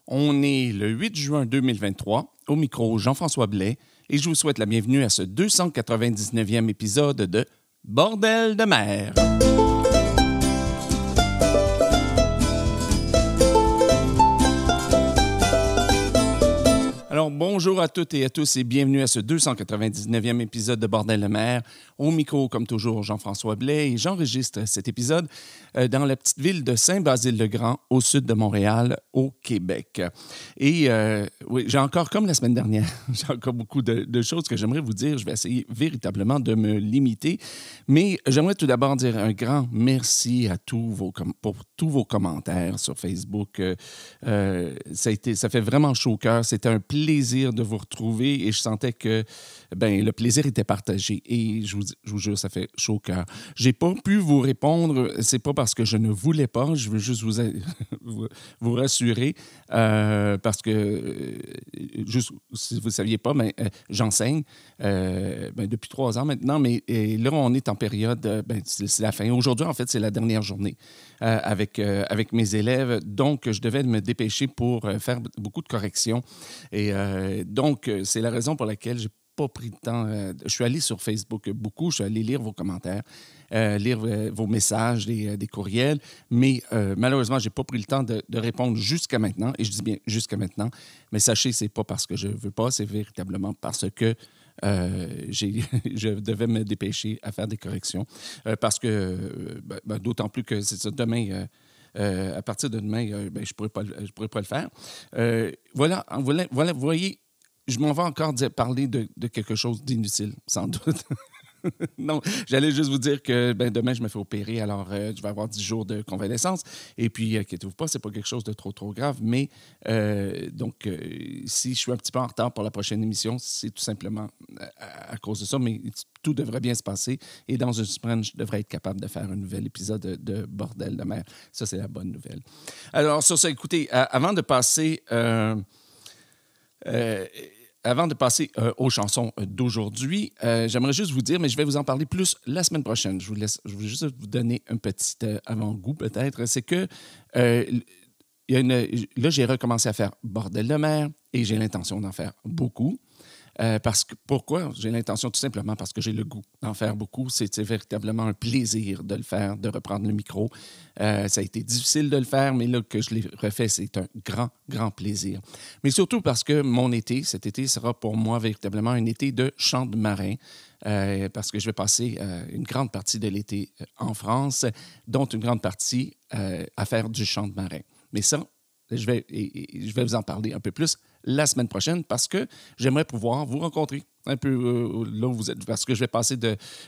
On est le 8 juin 2023, au micro Jean-François Blais, et je vous souhaite la bienvenue à ce 299e épisode de Bordel de mer. Alors, bonjour à toutes et à tous et bienvenue à ce 299e épisode de Bordel de mer. Au micro, comme toujours, Jean-François Blais et j'enregistre cet épisode dans la petite ville de Saint-Basile-le-Grand, au sud de Montréal, au Québec. Et oui, j'ai encore, comme la semaine dernière, j'ai encore beaucoup de choses que j'aimerais vous dire. Je vais essayer véritablement de me limiter. Mais j'aimerais tout d'abord dire un grand merci à pour tous vos commentaires sur Facebook. Ça fait vraiment chaud au cœur. C'était un plaisir de vous retrouver et je sentais que le plaisir était partagé. Et je vous jure, ça fait chaud au cœur. J'ai pas pu vous répondre. C'est pas parce que je ne voulais pas. Je veux juste vous rassurer parce que, juste si vous ne saviez pas, j'enseigne depuis 3 ans maintenant. Mais là, on est en période, c'est la fin. Aujourd'hui, en fait, c'est la dernière journée avec mes élèves. Donc, je devais me dépêcher pour faire beaucoup de corrections. Et donc, c'est la raison pour laquelle j'ai pas pris le temps. Je suis allé sur Facebook beaucoup, je suis allé lire vos commentaires, lire vos messages, des courriels, mais malheureusement, je n'ai pas pris le temps de répondre jusqu'à maintenant, et je dis bien jusqu'à maintenant, mais sachez, ce n'est pas parce que je ne veux pas, c'est véritablement parce que je devais me dépêcher à faire des corrections, parce que, d'autant plus que c'est ça, demain... à partir de demain, je pourrais pas le faire. Voilà, vous voyez, je m'en vais encore parler de quelque chose d'inutile, sans doute. Non, j'allais juste vous dire que demain, je me fais opérer, alors je vais avoir 10 jours de convalescence. Et puis, inquiétez-vous pas, c'est pas quelque chose de trop grave, mais si je suis un petit peu en retard pour la prochaine émission, c'est tout simplement à cause de ça, mais tout devrait bien se passer. Et dans une semaine, je devrais être capable de faire un nouvel épisode de Bordel de mer. Ça, c'est la bonne nouvelle. Alors, sur ça, écoutez, avant de passer... aux chansons d'aujourd'hui, j'aimerais juste vous dire, mais je vais vous en parler plus la semaine prochaine. Je vais juste vous donner un petit avant-goût, peut-être. C'est que là, j'ai recommencé à faire Bordel de mer et j'ai l'intention d'en faire beaucoup. Pourquoi? J'ai l'intention tout simplement parce que j'ai le goût d'en faire beaucoup. C'est véritablement un plaisir de le faire, de reprendre le micro. Ça a été difficile de le faire, mais là que je l'ai refait, c'est un grand plaisir. Mais surtout parce que cet été sera pour moi véritablement un été de chant de marin. Parce que je vais passer une grande partie de l'été en France, dont une grande partie à faire du chant de marin. Mais ça, je vais vous en parler un peu plus la semaine prochaine parce que j'aimerais pouvoir vous rencontrer un peu là où vous êtes. Parce que je vais passer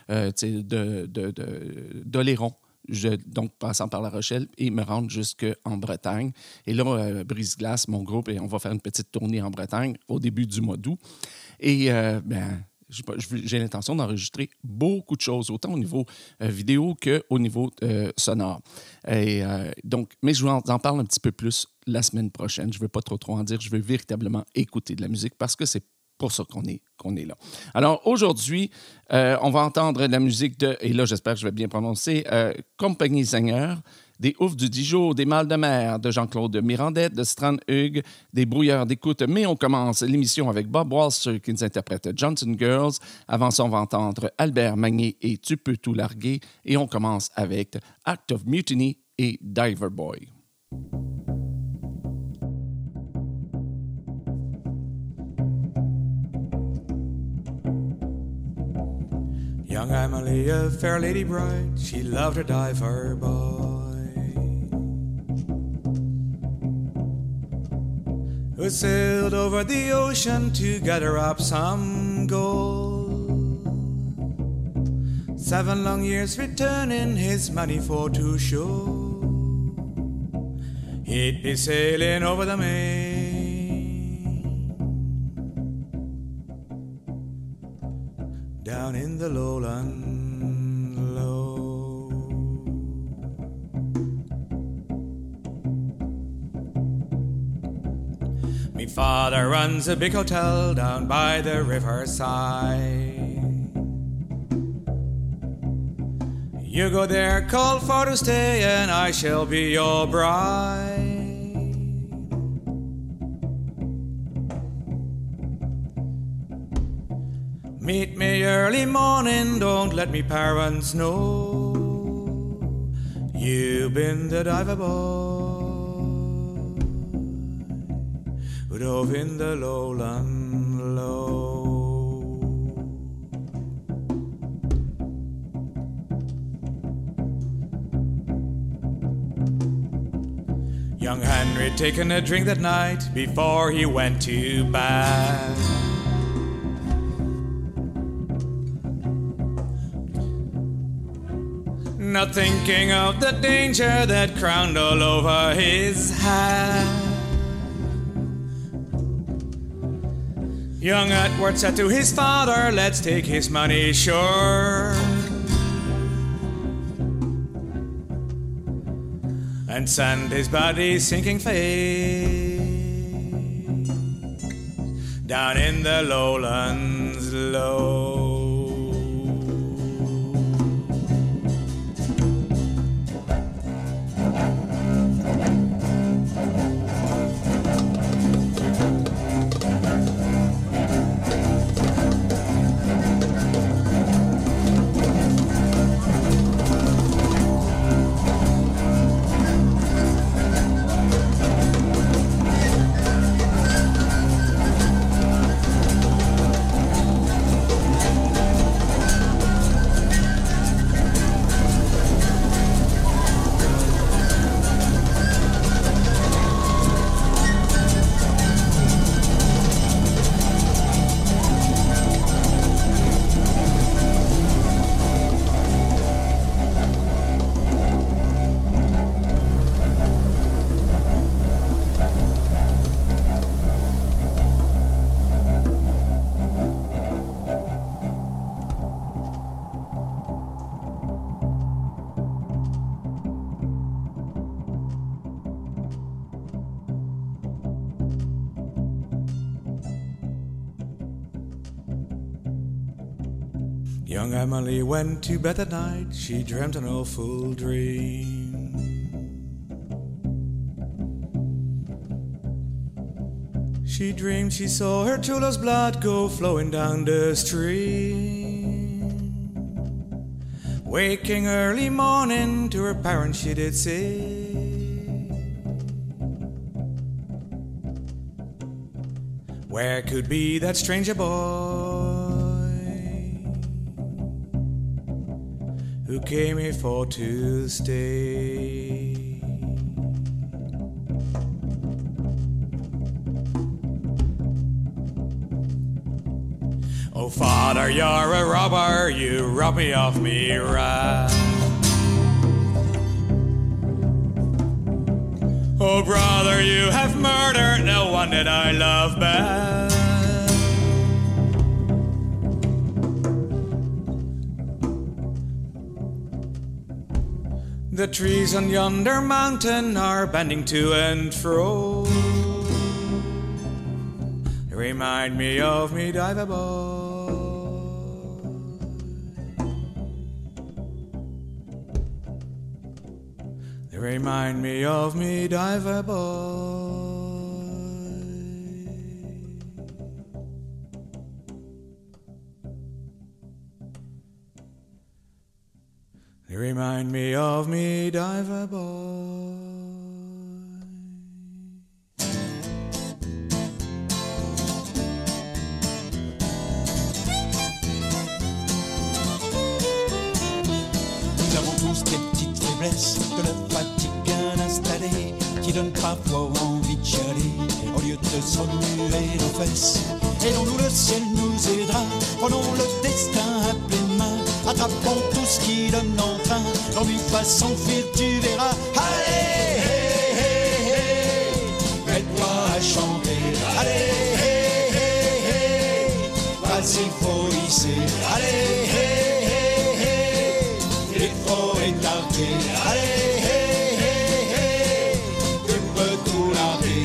d'Oléron, donc passant par La Rochelle, et me rendre jusqu'en Bretagne. Et là, Brise-Glace, mon groupe, et on va faire une petite tournée en Bretagne au début du mois d'août. Et j'ai l'intention d'enregistrer beaucoup de choses, autant au niveau vidéo qu'au niveau sonore. Et mais je vous en parle un petit peu plus la semaine prochaine. Je ne veux pas trop en dire. Je veux véritablement écouter de la musique parce que c'est pour ça qu'on est là. Alors, aujourd'hui, on va entendre de la musique et là, j'espère que je vais bien prononcer, Compagnie Seigneur, des Oufs du Dijon, des Mâles de mer de Jean-Claude Mirandette, de Strand Hugues, des Brouilleurs d'écoute. Mais on commence l'émission avec Bob Walser qui nous interprète Johnson Girls. Avant ça, on va entendre Albert Magnier et Tu peux tout larguer. Et on commence avec Act of Mutiny et Diver Boy. Young Emily, a fair lady bride, she loved her diver boy, who sailed over the ocean to gather up some gold. 7 long years returning his money for to show. He'd be sailing over the main, down in the lowland low. Me father runs a big hotel down by the riverside. You go there, call for to stay, and I shall be your bride. Meet me early morning, don't let me parents know you've been the diver boy who dove in the lowland low. Young Henry taking a drink that night before he went to bed. Not thinking of the danger that crowned all over his head. Young Edward said to his father, let's take his money sure and send his body sinking face down in the lowlands low. Young Emily went to bed that night, she dreamt an awful dream. She dreamed she saw her true love's blood go flowing down the stream. Waking early morning to her parents she did say, where could be that stranger boy who came here for to stay? Oh, Father, you're a robber, you robbed me of me right. Oh, brother, you have murdered the one that I love best. The trees on yonder mountain are bending to and fro. They remind me of me diver boy. They remind me of me diver boy. They remind me of me diver boy. Nous avons tous des petites faiblesses, de la fatigue bien installée, qui donne parfois envie de chialer, au lieu de se remuer nos fesses. Aidons-nous, le ciel nous aidera, prenons le destin à pleine main. Attrapons tout ce qui donne entrain, dans une façon s'enfuir, tu verras. Allez, hey, hey, hey, mets-toi à chanter. Allez, hey, hey, hey, vas-y, faut hisser. Allez, hey, hey, hey, il faut écarter. Allez, hey, hey, hey, tu peux tout larguer.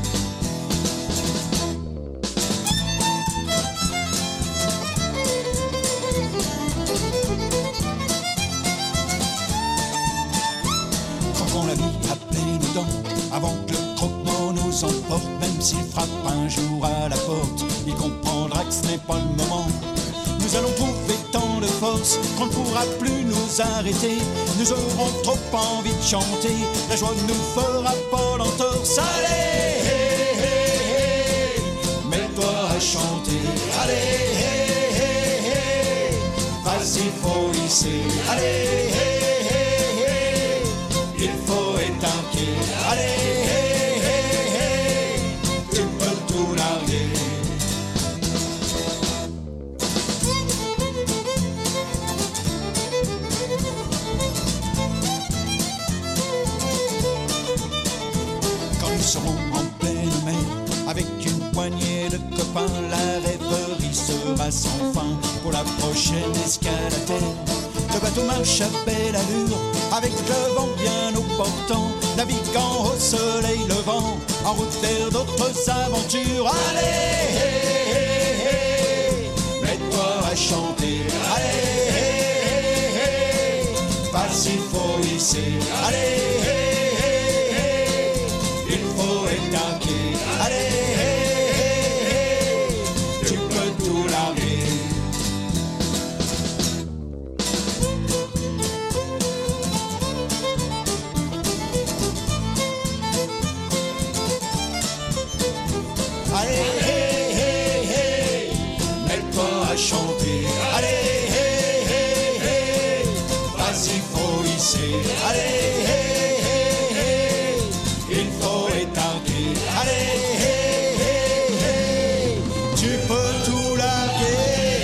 La vie à pleines dents, avant que le croque-mort nous emporte, même s'il frappe un jour à la porte, il comprendra que ce n'est pas le moment Nous allons trouver tant de force qu'on ne pourra plus nous arrêter. Nous aurons trop envie de chanter, la joie ne nous fera pas d'entorse. Allez, hey, hey, hey, mets-toi à chanter. Allez, hey, hey, hey, vas-y, faut hisser. Allez, hey, hey, hey, il faut étanquer. Allez, hey, hey, hey, tu peux tout larguer. Nous serons en pleine mer, avec une poignée de copains, la rêverie sera sans fin pour la prochaine escale à terre. Le bateau marche à belle allure, avec le vent bien au portant, naviguant au soleil levant, en route vers d'autres aventures. Allez, hey, hey, hey, mets-toi à chanter. Allez, hey, hey, hey, vas-y, faut hisser. Allez, hey, allez, hey, hey, hey, tu peux tout larguer. Allez, hey, hey, hey, mets-toi à chanter. Allez, hey, hey, hey, vas-y, faut hisser. Allez, hey, hey, hey, il faut étanquer. Allez, hey, hey, hey, tu peux tout larguer.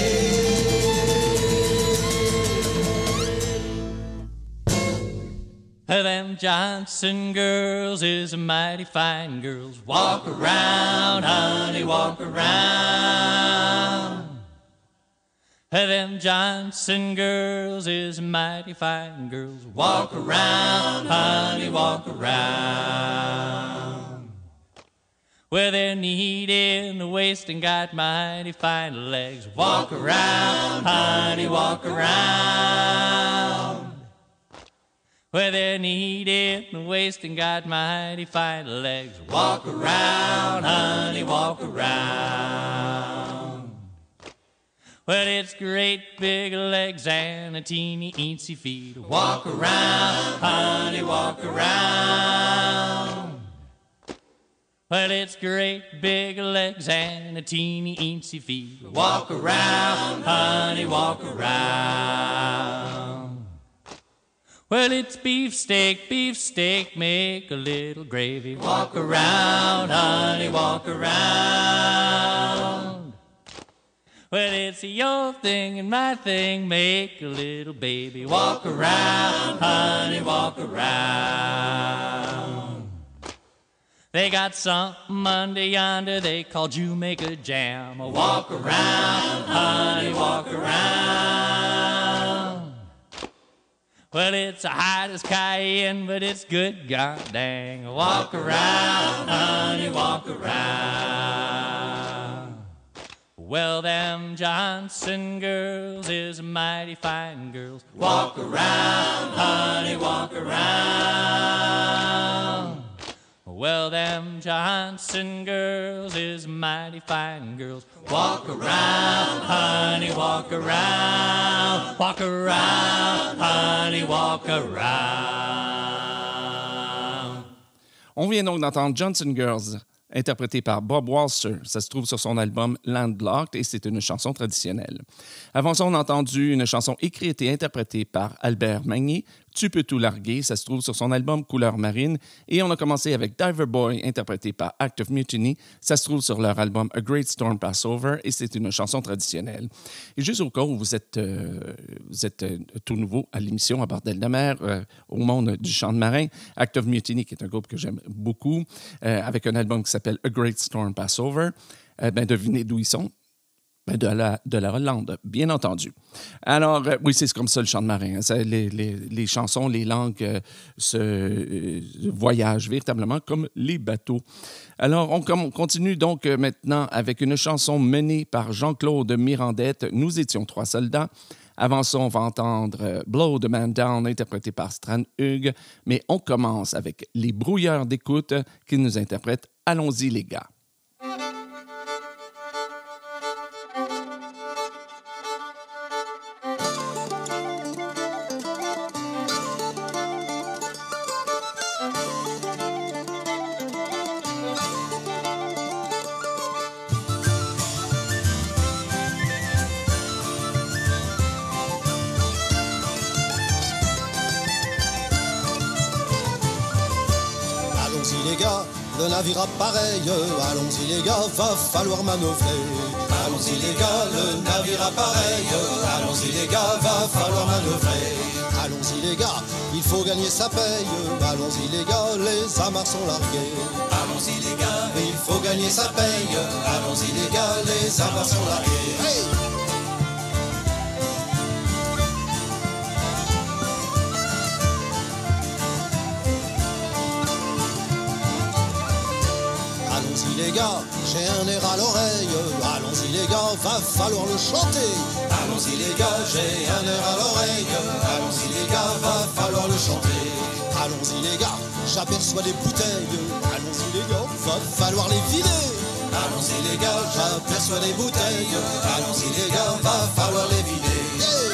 Them Johnson girls is a mighty fine girls. Walk around, honey, walk around. Them Johnson girls is a mighty fine girls. Walk around, honey, walk around. Well, they're neat in the waist and got mighty fine legs. Walk around, honey, walk around. Well, they're neat in the waist and got mighty fine legs. Walk around, honey, walk around. Well, it's great big legs and a teeny eensy feet. Walk around, honey, walk around. Well, it's great big legs and a teeny eensy feet. Walk around, honey, walk around. Well, it's beefsteak, beefsteak, make a little gravy. Walk around, honey, walk around. Well, it's your thing and my thing, make a little baby. Walk around, honey, walk around. They got something under yonder they call Jamaica jam. Walk around, honey, walk around. Well, it's hot as cayenne, but it's good, god dang. Walk around, honey, walk around. Well, them Johnson girls is mighty fine girls. Walk around, honey, walk around. Well, them Johnson girls is mighty fine girls. Walk around, honey, walk around. Walk around, honey, walk around. On vient donc d'entendre Johnson Girls, interprété par Bob Walser. Ça se trouve sur son album Landlocked et c'est une chanson traditionnelle. Avant ça, on a entendu une chanson écrite et interprétée par Albert Magnier, Tu peux tout larguer. Ça se trouve sur son album Couleur marine. Et on a commencé avec Diver Boy, interprété par Act of Mutiny. Ça se trouve sur leur album A Great Storm Passover et c'est une chanson traditionnelle. Et juste au cas où vous êtes tout nouveau à l'émission à Bordel de mer, au monde du chant de marin, Act of Mutiny, qui est un groupe que j'aime beaucoup, avec un album qui s'appelle A Great Storm Passover, devinez d'où ils sont. De la Hollande, bien entendu. Alors, oui, c'est comme ça le chant de marin. Hein. Les chansons, les langues voyagent véritablement comme les bateaux. Alors, on continue donc maintenant avec une chanson menée par Jean-Claude Mirandette, Nous étions trois soldats. Avant ça, on va entendre Blow the Man Down, interprété par Stran Hughes. Mais on commence avec Les Brouilleurs d'écoute qui nous interprètent Allons-y les gars. le navire appareil. Allons-y les gars, va falloir manœuvrer. Allons-y les gars, le navire appareil. Allons-y les gars, va falloir manœuvrer. Allons-y les gars, il faut gagner sa paye. Allons-y les gars, les amarres sont larguées. Allons-y les gars, il faut gagner sa paye. Allons-y les gars, les amarres sont larguées. Hey! Allons-y les gars, j'ai un air à l'oreille. Allons-y les gars, va falloir le chanter. Allons-y les gars, j'ai un air à l'oreille. Allons-y les gars, va falloir le chanter. Allons-y les gars, j'aperçois des bouteilles. Allons-y les gars, va falloir les vider. Allons-y les gars, j'aperçois des bouteilles. Allons-y les gars, va falloir les vider. Yeah!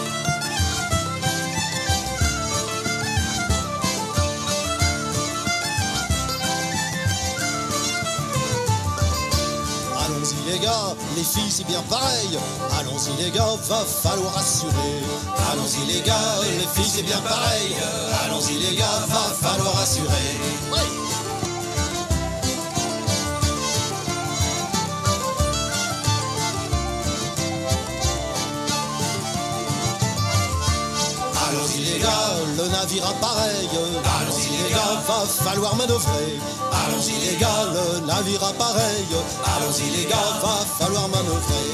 Allons-y les gars, les filles c'est bien pareil. Allons-y les gars, va falloir assurer. Allons-y les gars, les filles c'est bien pareil. Allons-y les gars, va falloir assurer. Ouais. Allons-y les gars, le navire appareil. Allons-y les gars, va falloir manœuvrer. Allons-y les gars, le navire appareil. Allons-y les gars, va falloir manœuvrer.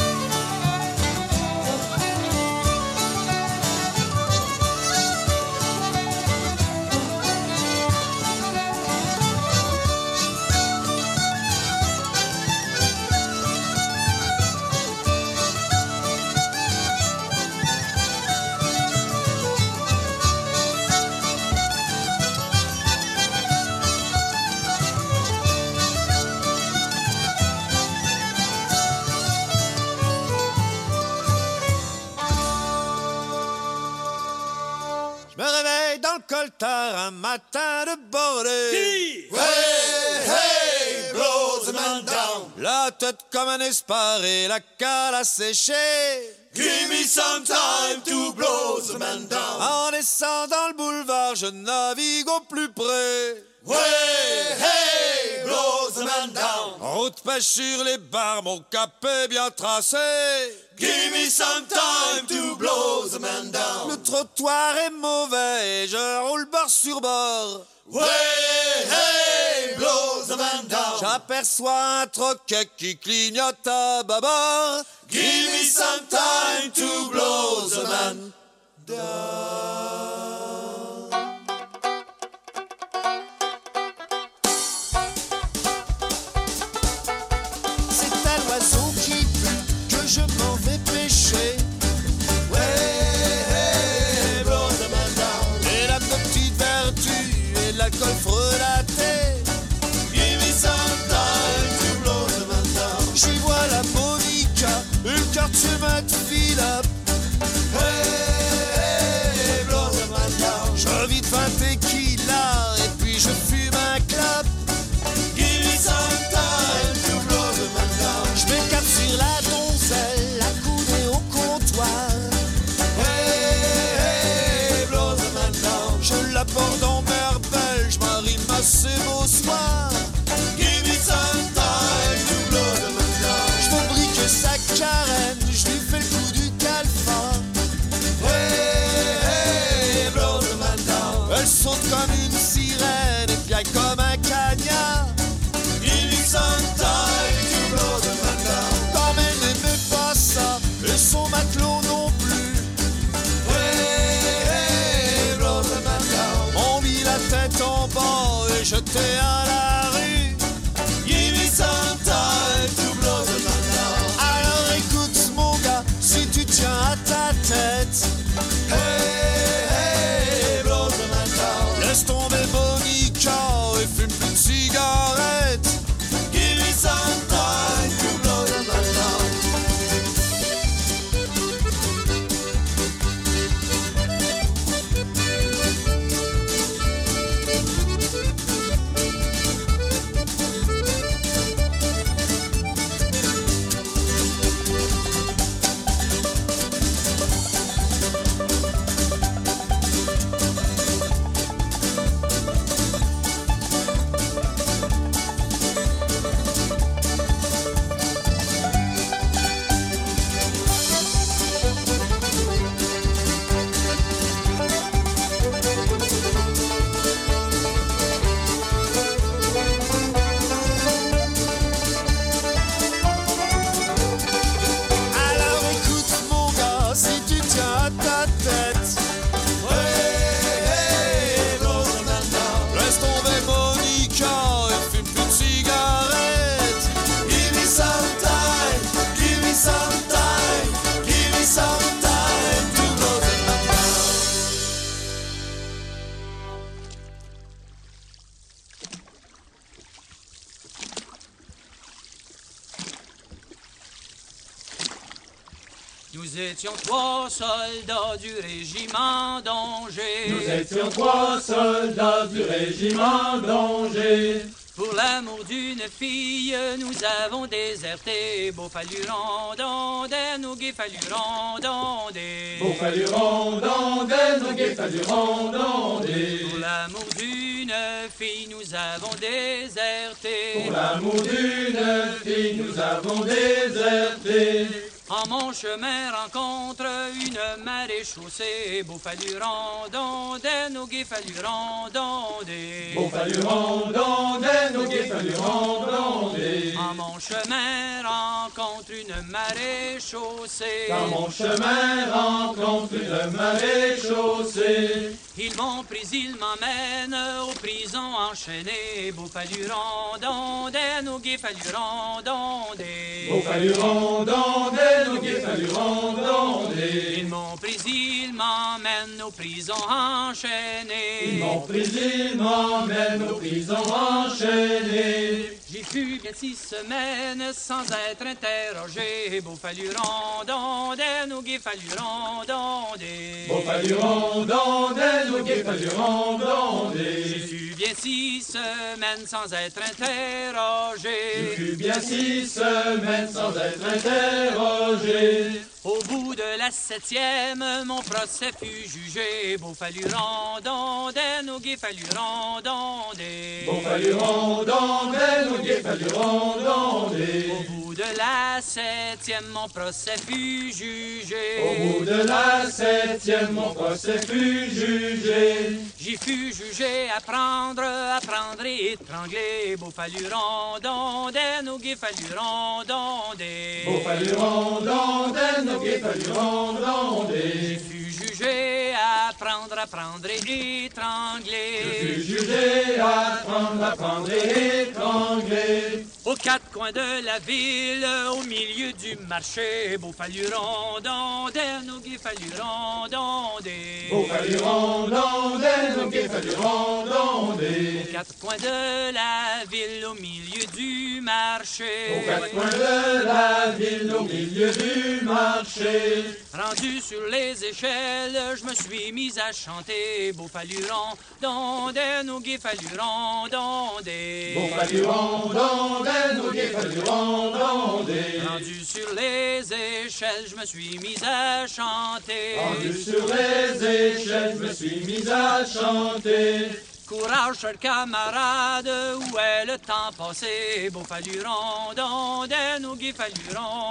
Coltard un matin de bordée. Hey, hey, blow the man down. La tête comme un esparé, la cale à sécher. Give me some time to blow the man down. En descendant le boulevard, je navigue au plus près. Hey, blow the man down. Route pêche sur les bars, mon cap est bien tracé. Give me some time to blow the man down. Le trottoir est mauvais et je roule bord sur bord. Hey, blow the man down. J'aperçois un troquet qui clignote à bâbord. Give me some time to blow the man down. C'est à l'oiseau qui pue que je m'en vais pêcher. Hey, blow the man down. Et la petite vertu et l'alcool frelaté. Give me some time to blow the man down. J'y vois la Monica, une carte sur ma file up. Hey, blow the man down. Nous étions 3 soldats du régiment d'Angers. Nous étions 3 soldats du régiment d'Angers. Pour l'amour d'une fille, nous avons déserté. Beau fallu randonder, nous gai fallu randonder. Beau fallu randonder, nous gai fallu randonder. Pour l'amour d'une fille, nous avons déserté. Pour l'amour d'une fille, nous avons déserté. En mon chemin rencontre une marée chaussée. Beau fallu randonder, nous gai fallu randonder. Beau fallu randonder, nous gai fallu randonder. En mon chemin rencontre une marée chaussée. Dans mon chemin rencontre une marée chaussée. Ils m'ont pris, ils m'emmènent aux prisons enchaînées. Beau fallu randonder, nous gai fallu randonder. Beau fallu randonder, nous gai fallu randonder. Ils m'ont pris, ils m'emmènent aux prisons enchaînées. Ils m'ont pris, ils m'emmènent aux prisons enchaînées. J'y fus bien 6 semaines sans être interrogé. Beau fallu randonder, nous gai fallu randonder. Beau fallu randonder, nous gai fallu randonder. J'y fus bien 6 semaines sans être interrogé. J'y fus bien 6 semaines sans être interrogé. Au bout de la 7e, mon procès fut jugé. Beau fallu randonder, nous gai fallu randonder. Beau fallu randonder, nous gai fallu randonder. Au bout de la 7e, mon procès fut jugé. Au bout de la 7e, mon procès fut jugé. J'y fus jugé à prendre et étrangler. Beau fallu randonder, nous gai fallu randonder. Beau fallu randonder, nous gai fallu randonder. J'y fus jugé à prendre et étrangler. Je fus jugé à prendre et étrangler. Aux 4 coins de la ville, au milieu du marché. Beau fallu randonder, nous gai fallu randonder. Beau fallu randonder, nous gai fallu randonder. Aux 4 coins de la ville, au milieu du marché. Aux 4 coins de la ville, au milieu du marché. Rendu sur les échelles, je me suis mis à chanter. Beau fallu randonder, nous gai fallu randonder. Beau fallu randonder, nous gai fallu randonder. Rendu sur les échelles, je me suis mis à chanter. Rendu sur les échelles, je me suis mis à chanter. Courage, cher camarade, où est le temps passé? Beau fallu randonder, nous gai fallu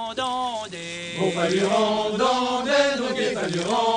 randonder. Beau fallu randonder, nous gai fallu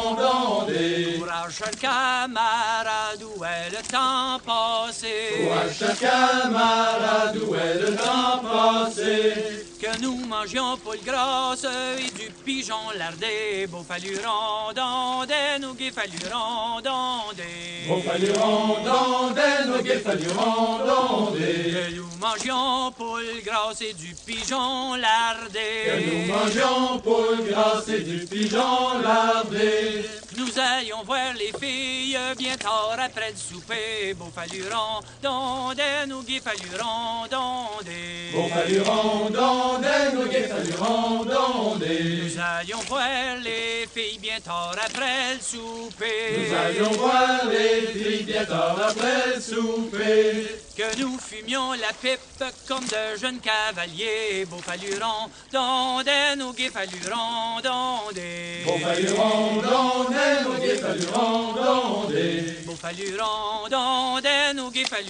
randonder. Courage, cher camarade, où est le temps passé? Courage, cher camarade, où est le temps passé? Que nous mangions poule grasse et du pigeon lardé. Beau fallu randonder, nous gai fallu randonder. Beau fallu randonder, nous gai fallu randonder. Que nous mangions poule grasse et du pigeon lardé. Que nous mangions poule grasse et du pigeon lardé. Nous allions voir les filles bien tard après le souper. Beau fallu randonder, nous gai fallu randonder. Beau fallu randonder, nous gai fallu randonder. Nous allions voir les filles bien tard après le souper. Nous allions voir les filles bien tard après le souper. Que nous fumions la pipe comme de jeunes cavaliers. Beau fallu randonder, nous gai fallu randonder. Beau fallu randonder, nous gai fallu randonder. Beau fallu randonder, nous gai fallu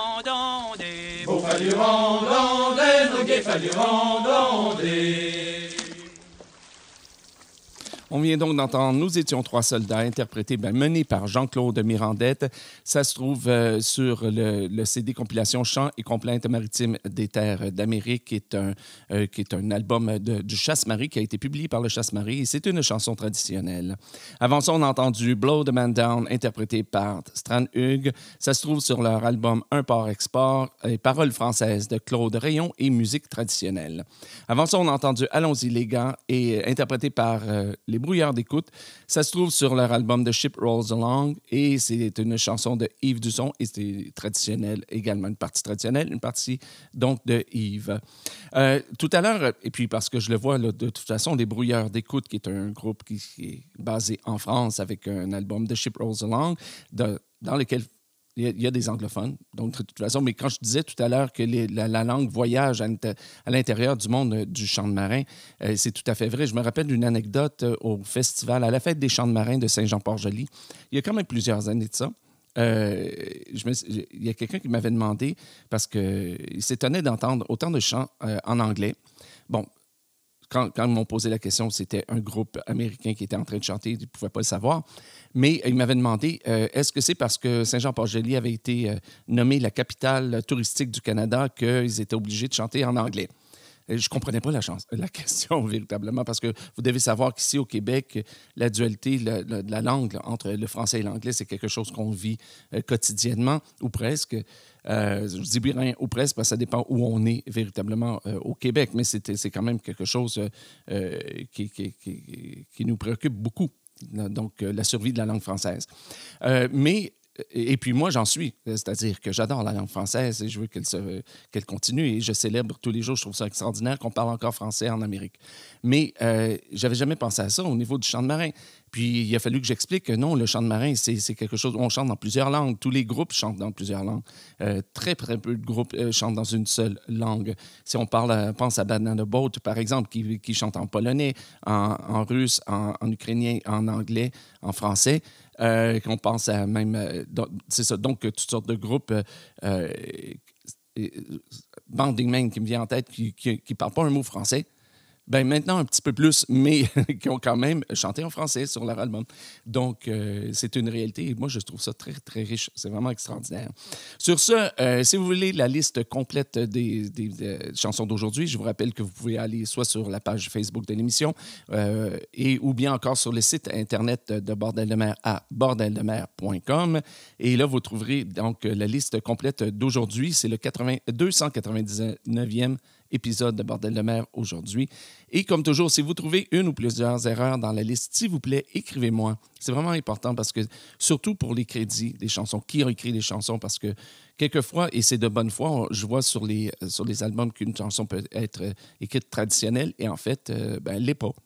randonder. Beau fallu randonder, nous gai fallu randonder. On vient donc d'entendre Nous étions 3 soldats, interprété, mené par Jean-Claude Mirandette. Ça se trouve sur le CD compilation Chants et complaintes maritimes des terres d'Amérique, qui est un album du Chasse-Marie qui a été publié par le Chasse-Marie, et c'est une chanson traditionnelle. Avant ça, on a entendu Blow the Man Down, interprété par Strand Hugues. Ça se trouve sur leur album Un port-export, paroles françaises de Claude Rayon et musique traditionnelle. Avant ça, on a entendu Allons-y les gars, et interprété par les brouilleurs d'écoute. Ça se trouve sur leur album The Ship Rolls Along et c'est une chanson de Yves Dusson et c'est traditionnel également, une partie traditionnelle, une partie donc de Yves. Tout à l'heure, et puis parce que je le vois là, de toute façon, les brouilleurs d'écoute, qui est un groupe qui est basé en France avec un album The Ship Rolls Along, dans lequel il y a des anglophones, donc de toute façon. Mais quand je disais tout à l'heure que la langue voyage à l'intérieur du monde du chant de marin, c'est tout à fait vrai. Je me rappelle d'une anecdote au festival, à la fête des chants de marin de Saint-Jean-Port-Joli. Il y a quand même plusieurs années de ça. Il y a quelqu'un qui m'avait demandé, parce qu'il s'étonnait d'entendre autant de chants en anglais. Bon, quand ils m'ont posé la question, c'était un groupe américain qui était en train de chanter, ils ne pouvaient pas le savoir. Mais il m'avait demandé, est-ce que c'est parce que Saint-Jean-Port-Joli avait été nommé la capitale touristique du Canada qu'ils étaient obligés de chanter en anglais? Je ne comprenais pas la question véritablement, parce que vous devez savoir qu'ici au Québec, la dualité de la langue entre le français et l'anglais, c'est quelque chose qu'on vit quotidiennement, ou presque. Je dis bien ou presque, parce que ça dépend où on est véritablement au Québec, mais c'est quand même quelque chose qui nous préoccupe beaucoup, donc la survie de la langue française. Et puis moi, j'en suis. C'est-à-dire que j'adore la langue française et je veux qu'elle continue et je célèbre tous les jours. Je trouve ça extraordinaire qu'on parle encore français en Amérique. Mais j'avais jamais pensé à ça au niveau du chant de marin. Puis il a fallu que j'explique que non, le chant de marin, c'est quelque chose où on chante dans plusieurs langues. Tous les groupes chantent dans plusieurs langues. Très, très peu de groupes chantent dans une seule langue. Si on pense à Banana Boat, par exemple, qui chante en polonais, en russe, en ukrainien, en anglais, en français, qu'on pense à même... c'est ça, donc toutes sortes de groupes... Banding Man qui me vient en tête, qui ne parle pas un mot français. Ben maintenant, un petit peu plus, mais qui ont quand même chanté en français sur leur album. Donc, c'est une réalité. Et moi, je trouve ça très, très riche. C'est vraiment extraordinaire. Sur ce, si vous voulez la liste complète des chansons d'aujourd'hui, je vous rappelle que vous pouvez aller soit sur la page Facebook de l'émission ou bien encore sur le site Internet de Bordel de mer à bordeldemer.com. Et là, vous trouverez donc la liste complète d'aujourd'hui. C'est le 299e épisode de Bordel de mer aujourd'hui. Et comme toujours, si vous trouvez une ou plusieurs erreurs dans la liste, s'il vous plaît, écrivez-moi. C'est vraiment important parce que, surtout pour les crédits des chansons, qui a écrit les chansons, parce que quelquefois, et c'est de bonne foi, je vois sur les albums qu'une chanson peut être écrite traditionnelle et en fait, elle ne l'est pas.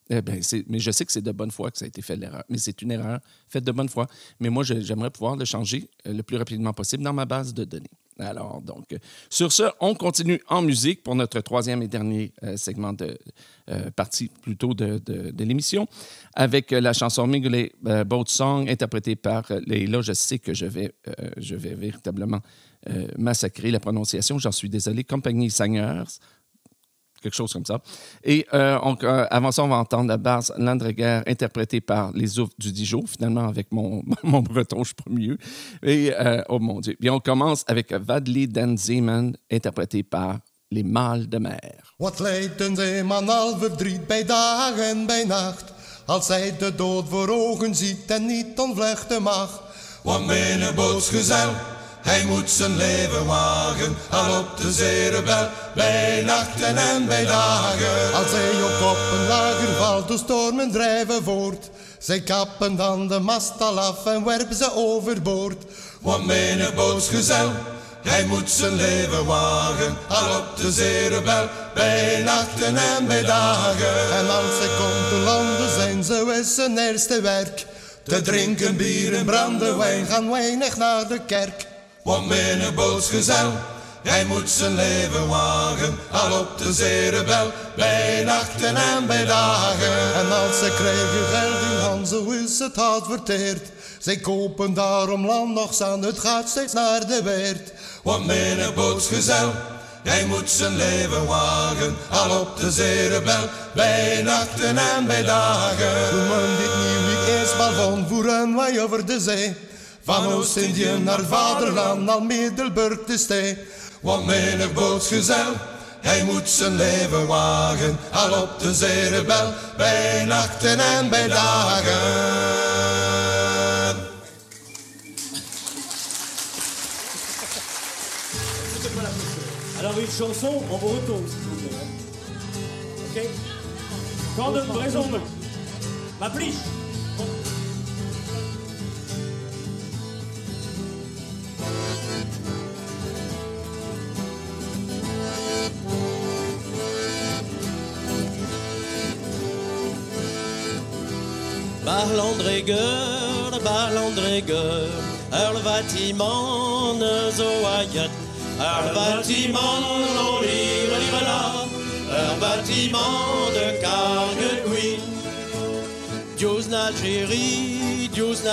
Mais je sais que c'est de bonne foi que ça a été fait l'erreur. Mais c'est une erreur faite de bonne foi. Mais moi, j'aimerais pouvoir le changer le plus rapidement possible dans ma base de données. Alors, donc, sur ce, on continue en musique pour notre troisième et dernier segment de partie plutôt de l'émission avec la chanson Mingley Boat Song interprétée par les... Là, je sais que je vais véritablement massacrer la prononciation. J'en suis désolé. Compagnie Singers. Quelque chose comme ça. Et avant ça, on va entendre la basse Landreguer interprétée par les Oufs du Dijon. Finalement, avec mon breton, je ne suis pas mieux. Et, oh mon Dieu. Bien, on commence avec Vadli den Zeeman interprété par les Mâles de mer. Wat leidt een zeeman al verdriet bij dag en bij nacht, als hij de dood voor ogen ziet en niet ontvluchten mag. Want mijn bootsgezel, hij moet zijn leven wagen, al op de zeerebel, bij nachten en bij dagen. Als hij ook op een lager valt, de stormen drijven voort. Zij kappen dan de mast al af en werpen ze overboord. Want mijn bootsgezel, hij moet zijn leven wagen, al op de zeerebel, bij nachten en bij dagen. En als hij komt te landen, zijn ze is zijn eerste werk. Te drinken bier en brandewijn, gaan weinig naar de kerk. Want mijn bootsgezel, hij moet zijn leven wagen, al op de zeerebel, bij nachten en bij dagen. En als zij krijgen geld in hand, zo is het hout verteerd. Zij kopen daarom land nog zand, het gaat steeds naar de weert. Want mijn bootsgezel, hij moet zijn leven wagen, al op de zeerebel, bij nachten en bij dagen. Toen men dit nieuw eerstmaal vond, voeren wij over de zee. Van Oost-Indië naar vaderland, al Middelburg te stee. Want mijn bootsgezel, hij moet zijn leven wagen, al op de zeerebel, bij nachten en bij dagen. Alors une chanson en breton, s'il vous plaît. Ok? Quand de raison. Ma pliche. Barlandreger, le bâtiment zo ayat, le bâtiment l'olivela, le bâtiment de Cargueguin. Dios n'Algérie,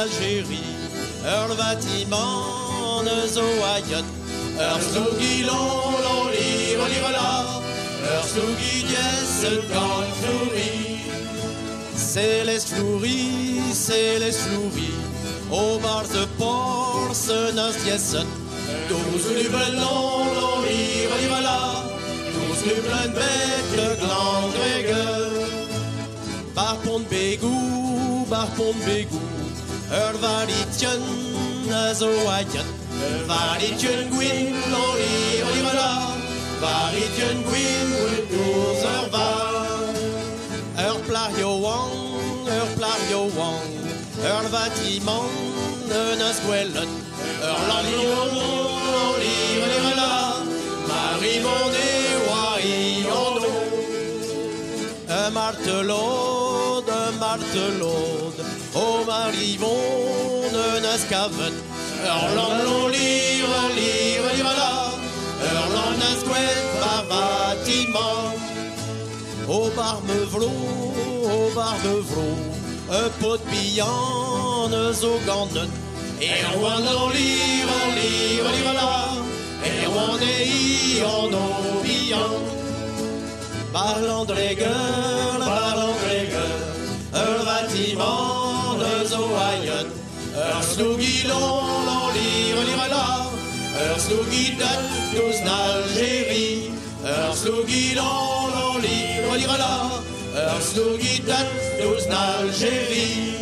le bâtiment zo ayat, slugilon l'olivela, slugidjes Cargueguin. Céleste Fleury, au bar de Porce, Nastiesen, 12 Lubelon, l'olivela, 12 Lubelen bête, le grand Grégueur. Bar Pont Bégou, Valitien, Nazo Ayat, Valitien Gwyn, l'olivela, Valitien Gwyn, 12 bar. Plario Wang, le bâtiment de Nasquellen, l'olivela, Marie-Mondé, Waïono. Un martelode, au marivon de Nascaven, l'olivela, Nasquellen, par bâtiment. Au Barmevlo, un pot de pillannes au gannen. Et on l'olivela, et on est en obian. Barlandreger, le bâtiment de Zoayen. Slugilon, l'olivela, slugidat, nous n'Algérie. Slugilon, l'olivela, slugidat, nous n'Algérie.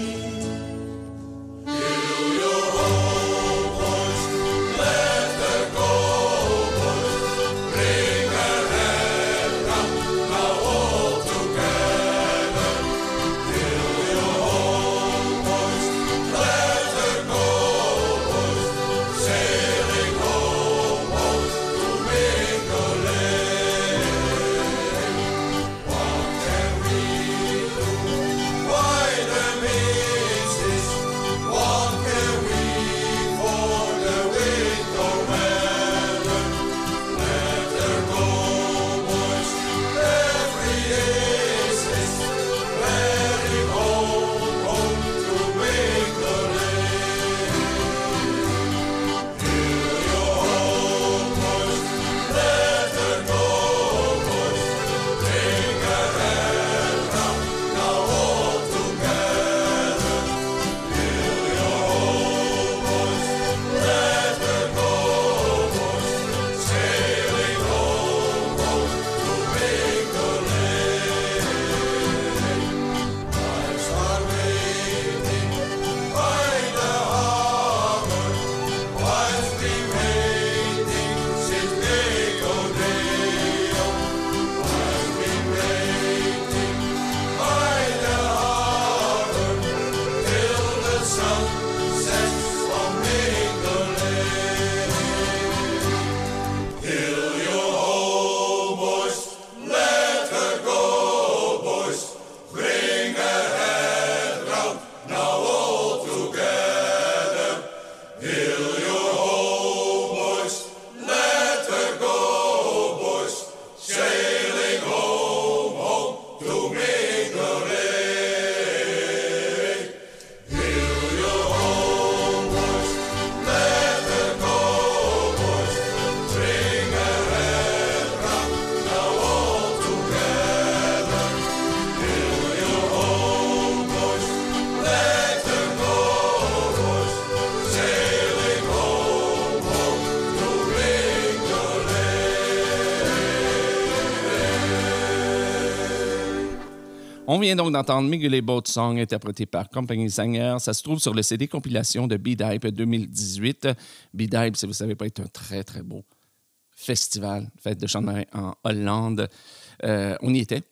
On vient donc d'entendre Migulé Boat Song, interprété par Compagnie Sanger. Ça se trouve sur le CD compilation de B-Dipe 2018. B-Dipe, si vous ne savez pas, est un très, très beau festival, fête de chant de marin en Hollande. On y était.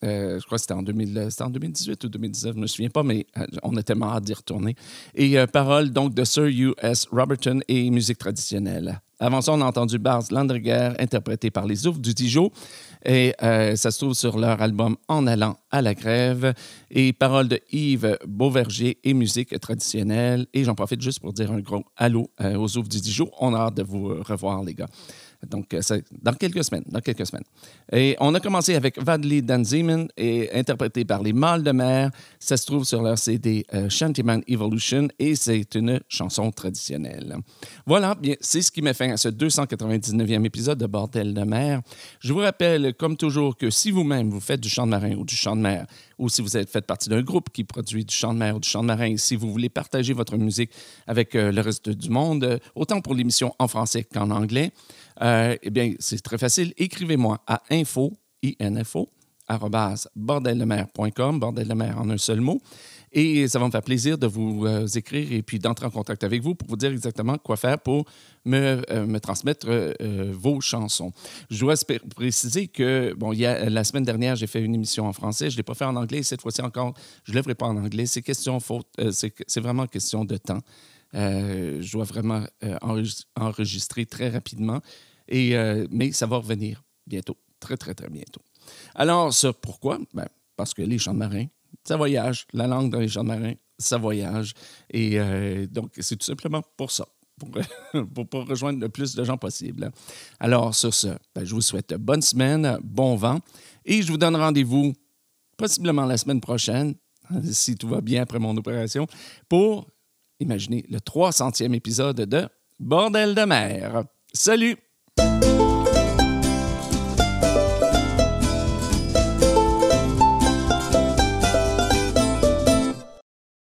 Je crois que c'était en 2018 ou 2019, je ne me souviens pas, mais on a tellement hâte d'y retourner. Et paroles donc de Sir U.S. Robertson et musique traditionnelle. Avant ça, on a entendu Bars Landreguer interprété par les Oufs du Dijon. Et ça se trouve sur leur album En allant à la grève. Et paroles de Yves Beauverger et musique traditionnelle. Et j'en profite juste pour dire un gros allô aux Oufs du Dijon. On a hâte de vous revoir, les gars. Donc, dans quelques semaines. Et on a commencé avec Vadli Danziman, et interprété par les Mâles de Mer. Ça se trouve sur leur CD Shantyman Evolution, et c'est une chanson traditionnelle. Voilà, bien, c'est ce qui met fin à ce 299e épisode de Bordel de mer. Je vous rappelle, comme toujours, que si vous-même vous faites du chant de marin ou du chant de mer, ou si vous faites partie d'un groupe qui produit du chant de mer ou du chant de marin, si vous voulez partager votre musique avec le reste du monde, autant pour l'émission en français qu'en anglais, eh bien, c'est très facile. Écrivez-moi à info@bordeldemer.com, bordel de mer en un seul mot. Et ça va me faire plaisir de vous écrire et puis d'entrer en contact avec vous pour vous dire exactement quoi faire pour me transmettre vos chansons. Je dois préciser que, la semaine dernière, j'ai fait une émission en français. Je ne l'ai pas fait en anglais. Cette fois-ci encore, je ne l'œuvrerai pas en anglais. C'est vraiment question de temps. Je dois vraiment enregistrer très rapidement. Mais ça va revenir bientôt. Très, très, très bientôt. Alors, ça, pourquoi? Parce que les chants de marins, ça voyage. La langue dans les chants de marins, ça voyage. Et donc, c'est tout simplement pour ça, pour rejoindre le plus de gens possible. Alors, sur ce, je vous souhaite bonne semaine, bon vent, et je vous donne rendez-vous possiblement la semaine prochaine, si tout va bien après mon opération, pour, imaginez, le 300e épisode de Bordel de mer. Salut!